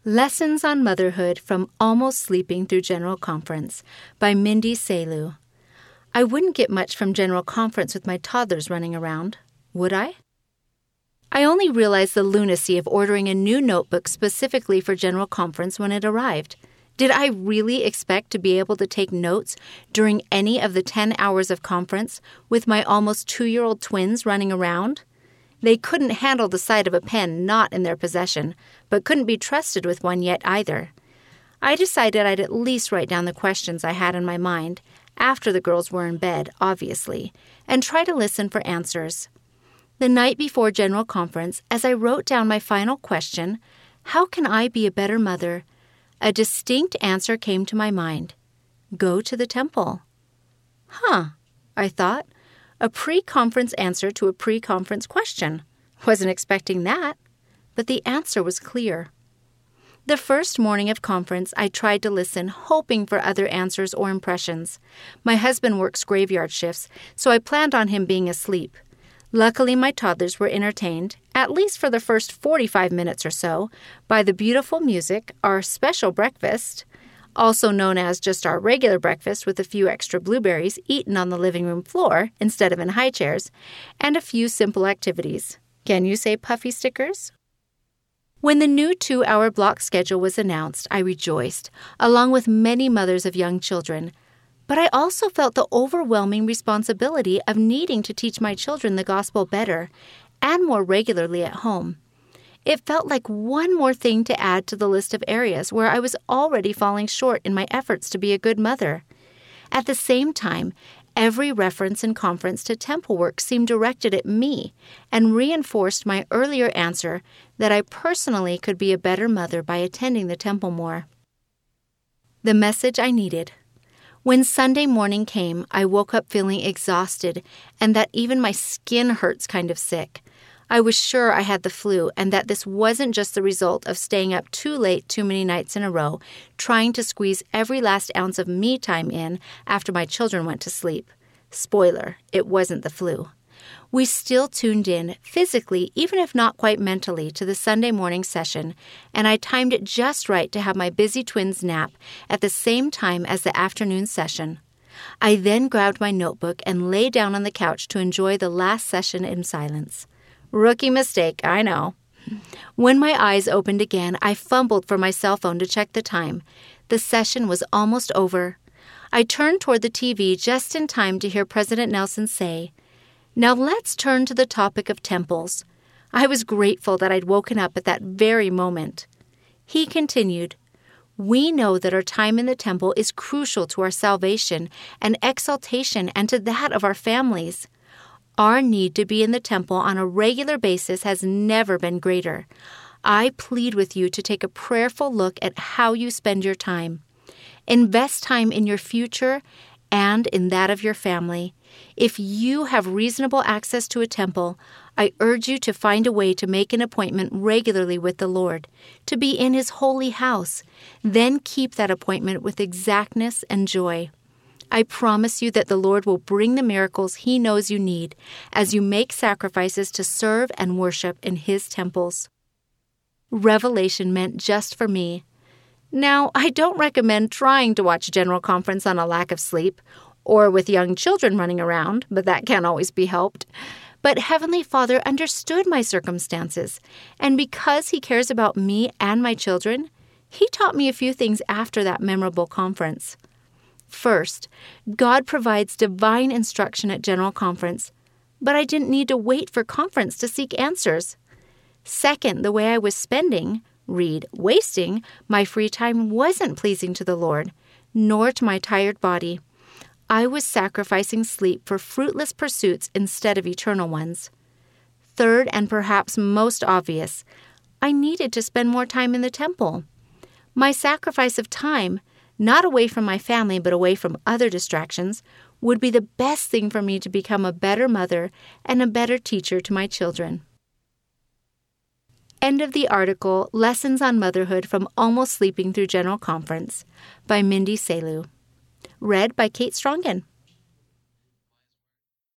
Lessons on Motherhood from Almost Sleeping Through General Conference by Mindy Selu. I wouldn't get much from General Conference with my toddlers running around, would I? I only realized the lunacy of ordering a new notebook specifically for General Conference when it arrived. Did I really expect to be able to take notes during any of the 10 hours of conference with my almost 2-year-old twins running around? They couldn't handle the sight of a pen not in their possession, but couldn't be trusted with one yet either. I decided I'd at least write down the questions I had in my mind, after the girls were in bed, obviously, and try to listen for answers. The night before General Conference, as I wrote down my final question, how can I be a better mother? A distinct answer came to my mind. Go to the temple. I thought. A pre-conference answer to a pre-conference question. Wasn't expecting that. But the answer was clear. The first morning of conference, I tried to listen, hoping for other answers or impressions. My husband works graveyard shifts, so I planned on him being asleep. Luckily, my toddlers were entertained, at least for the first 45 minutes or so, by the beautiful music, our special breakfast, also known as just our regular breakfast with a few extra blueberries eaten on the living room floor instead of in high chairs, and a few simple activities. Can you say puffy stickers? When the new 2-hour block schedule was announced, I rejoiced, along with many mothers of young children. But I also felt the overwhelming responsibility of needing to teach my children the gospel better and more regularly at home. It felt like one more thing to add to the list of areas where I was already falling short in my efforts to be a good mother. At the same time, every reference in conference to temple work seemed directed at me and reinforced my earlier answer that I personally could be a better mother by attending the temple more. The message I needed. When Sunday morning came, I woke up feeling exhausted and that even my skin hurts kind of sick. I was sure I had the flu and that this wasn't just the result of staying up too late too many nights in a row, trying to squeeze every last ounce of me time in after my children went to sleep. Spoiler, it wasn't the flu. We still tuned in, physically, even if not quite mentally, to the Sunday morning session, and I timed it just right to have my busy twins nap at the same time as the afternoon session. I then grabbed my notebook and lay down on the couch to enjoy the last session in silence. Rookie mistake, I know. When my eyes opened again, I fumbled for my cell phone to check the time. The session was almost over. I turned toward the TV just in time to hear President Nelson say, "Now let's turn to the topic of temples." I was grateful that I'd woken up at that very moment. He continued, "We know that our time in the temple is crucial to our salvation and exaltation and to that of our families. Our need to be in the temple on a regular basis has never been greater. I plead with you to take a prayerful look at how you spend your time. Invest time in your future and in that of your family. If you have reasonable access to a temple, I urge you to find a way to make an appointment regularly with the Lord, to be in His holy house. Then keep that appointment with exactness and joy. I promise you that the Lord will bring the miracles He knows you need as you make sacrifices to serve and worship in His temples." Revelation meant just for me. Now, I don't recommend trying to watch General Conference on a lack of sleep or with young children running around, but that can't always be helped. But Heavenly Father understood my circumstances, and because He cares about me and my children, He taught me a few things after that memorable conference. First, God provides divine instruction at General Conference, but I didn't need to wait for conference to seek answers. Second, the way I was spending, wasting, my free time wasn't pleasing to the Lord, nor to my tired body. I was sacrificing sleep for fruitless pursuits instead of eternal ones. Third, and perhaps most obvious, I needed to spend more time in the temple. My sacrifice of time, not away from my family but away from other distractions, would be the best thing for me to become a better mother and a better teacher to my children. End of the article, Lessons on Motherhood from Almost Sleeping Through General Conference by Mindy Selu. Read by Kate Strongen.